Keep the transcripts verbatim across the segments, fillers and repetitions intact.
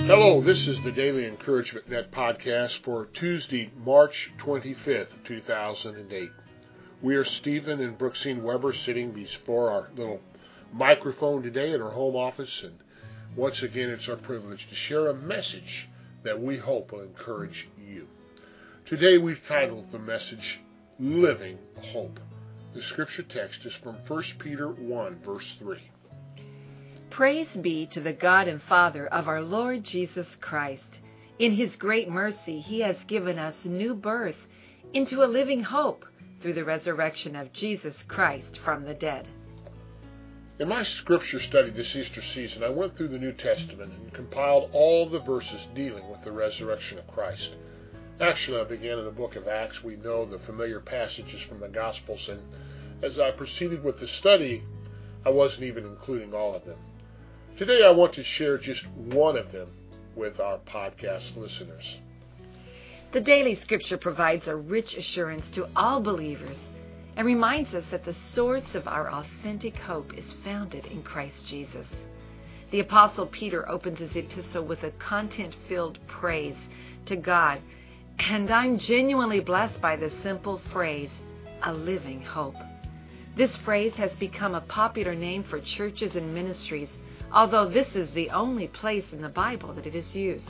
Hello, this is the Daily Encouragement Net podcast for Tuesday, March twenty-fifth, two thousand eight. We are Stephen and Brooksine Weber sitting before our little microphone today in our home office, and once again it's our privilege to share a message that we hope will encourage you. Today we've titled the message, Living Hope. The scripture text is from First Peter one, verse three. Praise be to the God and Father of our Lord Jesus Christ. In His great mercy, He has given us new birth into a living hope through the resurrection of Jesus Christ from the dead. In my scripture study this Easter season, I went through the New Testament and compiled all the verses dealing with the resurrection of Christ. Actually, I began in the book of Acts. We know the familiar passages from the Gospels, and as I proceeded with the study, I wasn't even including all of them. Today I want to share just one of them with our podcast listeners. The daily scripture provides a rich assurance to all believers and reminds us that the source of our authentic hope is founded in Christ Jesus. The Apostle Peter opens his epistle with a content-filled praise to God, and I'm genuinely blessed by the simple phrase, a living hope. This phrase has become a popular name for churches and ministries, although this is the only place in the Bible that it is used.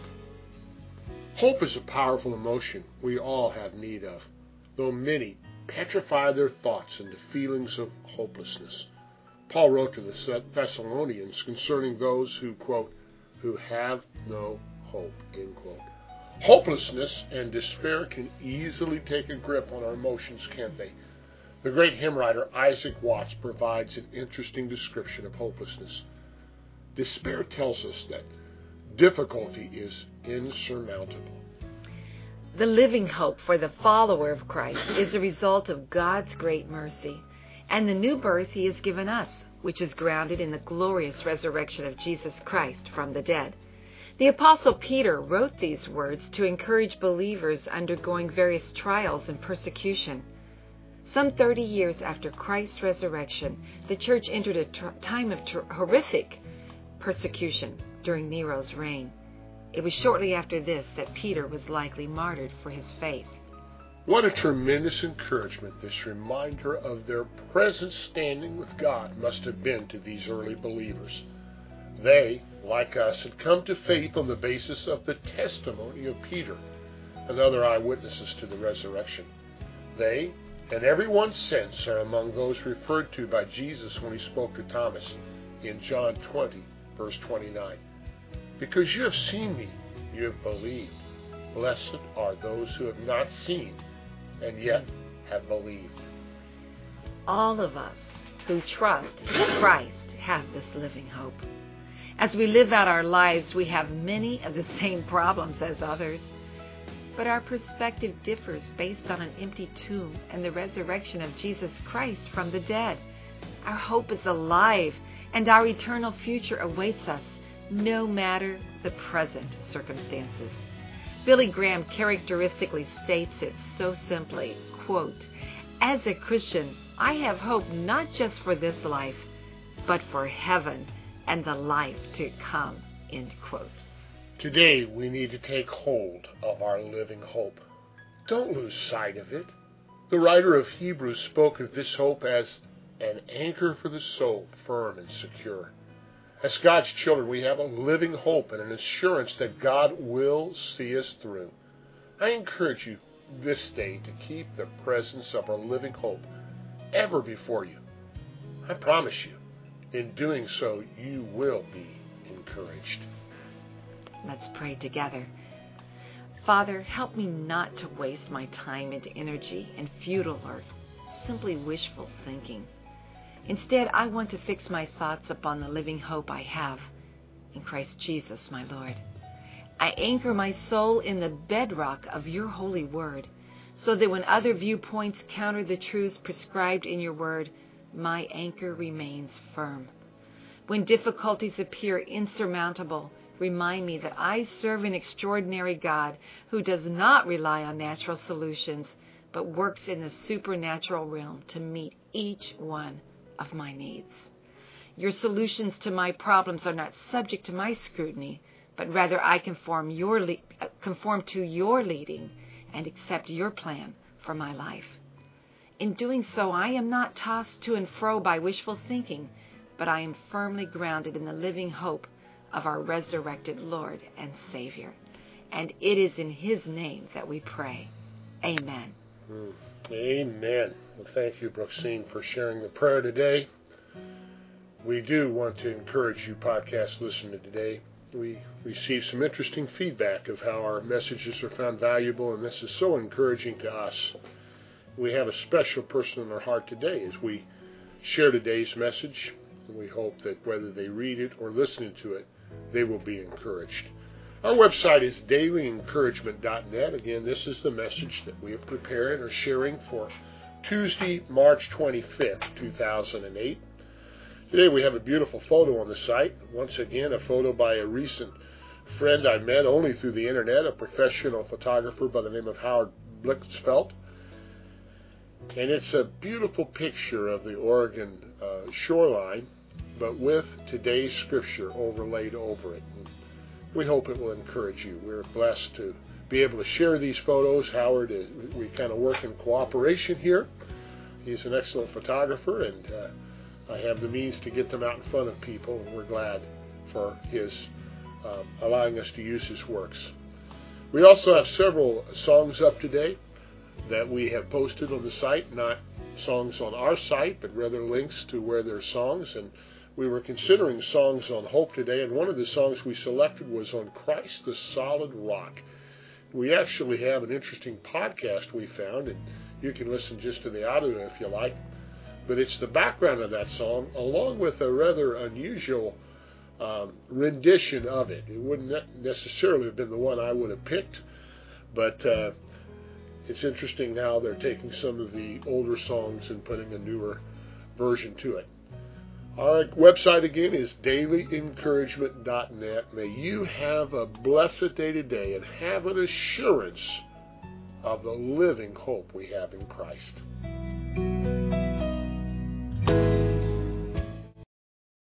Hope is a powerful emotion we all have need of, though many petrify their thoughts into feelings of hopelessness. Paul wrote to the Thessalonians concerning those who, quote, who have no hope, end quote. Hopelessness and despair can easily take a grip on our emotions, can't they? The great hymn writer Isaac Watts provides an interesting description of hopelessness. Despair tells us that difficulty is insurmountable. The living hope for the follower of Christ is a result of God's great mercy and the new birth He has given us, which is grounded in the glorious resurrection of Jesus Christ from the dead. The Apostle Peter wrote these words to encourage believers undergoing various trials and persecution. Some thirty years after Christ's resurrection, the church entered a tr- time of tr- horrific persecution during Nero's reign. It was shortly after this that Peter was likely martyred for his faith. What a tremendous encouragement this reminder of their present standing with God must have been to these early believers. They, like us, had come to faith on the basis of the testimony of Peter and other eyewitnesses to the resurrection. They, and everyone since, are among those referred to by Jesus when He spoke to Thomas in John twenty, verse twenty-nine. Because you have seen me, you have believed. Blessed are those who have not seen and yet have believed. All of us who trust in Christ have this living hope. As we live out our lives, we have many of the same problems as others, but our perspective differs based on an empty tomb and the resurrection of Jesus Christ from the dead. Our hope is alive, and our eternal future awaits us, no matter the present circumstances. Billy Graham characteristically states it so simply, quote, as a Christian, I have hope not just for this life, but for heaven and the life to come, end quote. Today we need to take hold of our living hope. Don't lose sight of it. The writer of Hebrews spoke of this hope as an anchor for the soul, firm and secure. As God's children, we have a living hope and an assurance that God will see us through. I encourage you this day to keep the presence of our living hope ever before you. I promise you, in doing so, you will be encouraged. Let's pray together. Father, help me not to waste my time and energy in futile or simply wishful thinking. Instead, I want to fix my thoughts upon the living hope I have in Christ Jesus, my Lord. I anchor my soul in the bedrock of your holy word, so that when other viewpoints counter the truths prescribed in your word, my anchor remains firm. When difficulties appear insurmountable, remind me that I serve an extraordinary God who does not rely on natural solutions, but works in the supernatural realm to meet each one of my needs. Your solutions to my problems are not subject to my scrutiny, but rather I conform your le- conform to your leading and accept your plan for my life. In doing so, I am not tossed to and fro by wishful thinking, but I am firmly grounded in the living hope of our resurrected Lord and Savior. And it is in His name that we pray. Amen. Mm. Amen. Well, thank you, Brooksine, for sharing the prayer today. We do want to encourage you, podcast listener, today. We received some interesting feedback of how our messages are found valuable, and this is so encouraging to us. We have a special person in our heart today as we share today's message, and we hope that whether they read it or listen to it, they will be encouraged. Our website is daily encouragement dot net. Again, this is the message that we have prepared or sharing for Tuesday, March twenty-fifth, two thousand eight. Today we have a beautiful photo on the site. Once again, a photo by a recent friend I met only through the internet, a professional photographer by the name of Howard Blitzfeld. And it's a beautiful picture of the Oregon uh, shoreline, but with today's scripture overlaid over it. And we hope it will encourage you. We're blessed to be able to share these photos. Howard, is, we kind of work in cooperation here. He's an excellent photographer, and uh, I have the means to get them out in front of people, and we're glad for his uh, allowing us to use his works. We also have several songs up today that we have posted on the site, not songs on our site, but rather links to where there's songs. And we were considering songs on hope today, and one of the songs we selected was on Christ the Solid Rock. We actually have an interesting podcast we found, and you can listen just to the audio if you like. But it's the background of that song, along with a rather unusual um, rendition of it. It wouldn't necessarily have been the one I would have picked, but uh, it's interesting how they're taking some of the older songs and putting a newer version to it. Our website again is daily encouragement dot net. May you have a blessed day today and have an assurance of the living hope we have in Christ.